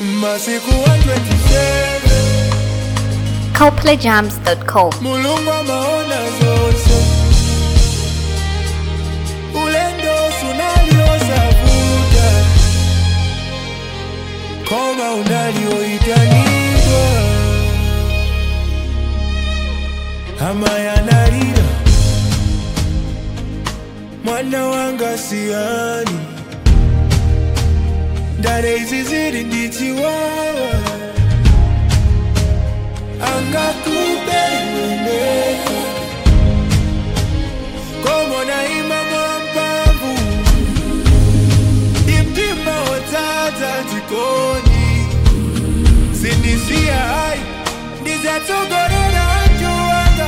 Masiku 127 CoPlayJams.com. Mulungu amaona zote ulendo unaliosavuta koma unalioitanidwa ama yanalira mwana wanga siani ndare izi ziri ndichiwawa angakubeleka komona imama mpavu imtima otata tikoni sindisia hai ndizatogorera ajuanga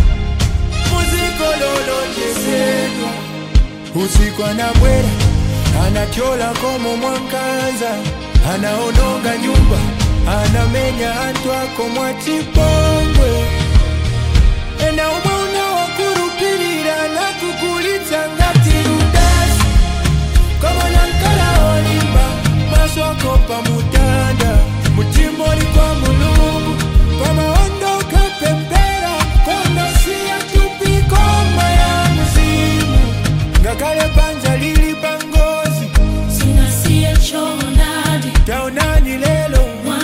muzikololonjesedwa usiku anabwera anakyola komo mwankanza anaononga nyumba anamenya antu ako mwachipongwe ena umona wakurupirira nakugulitsa ngati rudasi komona nkala olimba maso ako pamutanda mutimoli kwa mulungu pamaondoka pempera konosiya tupikoma ya mzimu ngakale panja lili pangozi sinasiye chonadi taonani lelo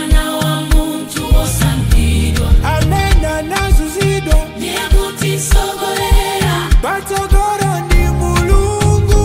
amena nazuzidwa nekutisogolera patogoro ndi mulungu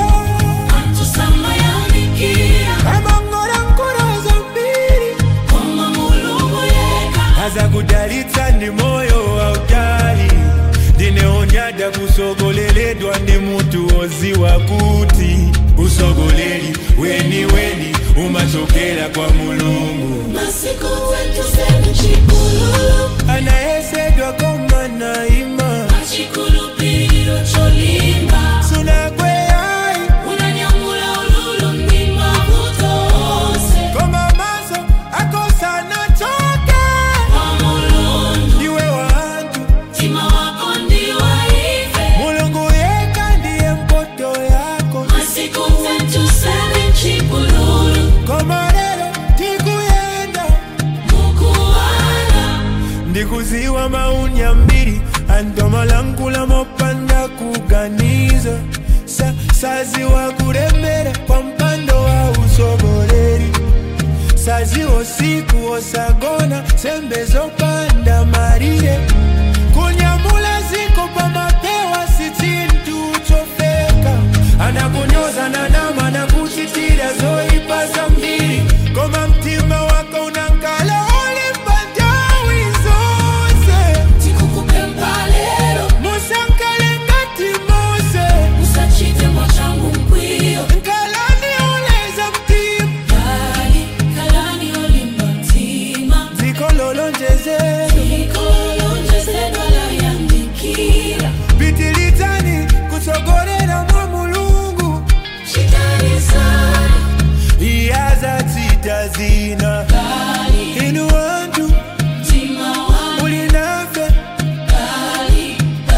atusamayanikia amangora nkora zambiri koma mulungu yeka azakudalitsa ndi moyo wautali ndineonyada kusogoleledwa ndi mutu oziwa kuti usogoleri weni umachokera kwa mulungu masiku wetu senu chikulu anayesedwa koma naima achikulupiro cholimba sunakwe ai unanyamula ululu mnima kutose koma maso akosana choke kwa mulungu iwe wantu tima wako ndiwaife mulungu yeka ndiye mpoto yako masiku wetu senu chikulu koma lero tikuyenda mukuwala ndikuziwa maunya mbiri andomalankula mopanda kuganiza saziwa kuremera kwa mpando wa usogoleri saziwa siku osagona sembe zopanda marire kunyamula ziko pa mapewa si chintu chofeka anakunyoza na nama na kuchitira zoipa za mbiri koma mtima wako unankala olimbandawi zose tikukupempalero musankale ngati mose usachite mwachangu mkwio nkalani oleza mtima kalani olimba mtima zikololonjeze ikolonjesedwala yandikira pitilitani kusogorera mwa mulungu shitani sana iyazatita zina inu wantu mtima wangu ulinafe kali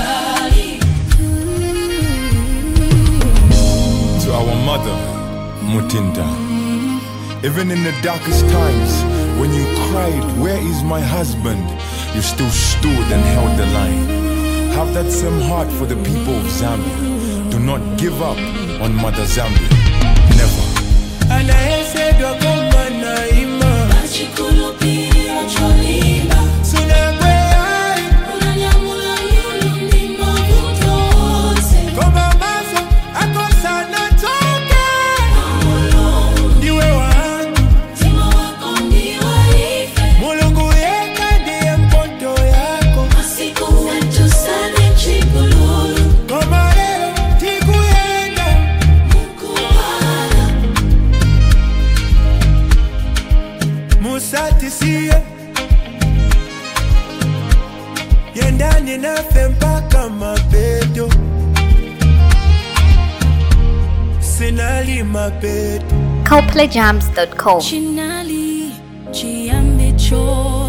To our mother, Mutinda. Even in the darkest times, when you cried, "Where is my husband?" you still stood and held the line. Have that same heart for the people of Zambia. Do not give up on Mother Zambia. Never. anayesedwa koma naima achikulupiro cholimba sunakwe ai unanyamula lulu mnima kutose koma maso akosana choke kwa mulungu ndiwe wantu mtima wako ndiwaife mulungu yeka ndiye mpoto yako masiku wetu sane chikulu koma lero tikuyenda mukuwala musatisiye yendani nafe mpaka mapeto sinali mapeto CoPlayJams.com. chinali chiyambe cho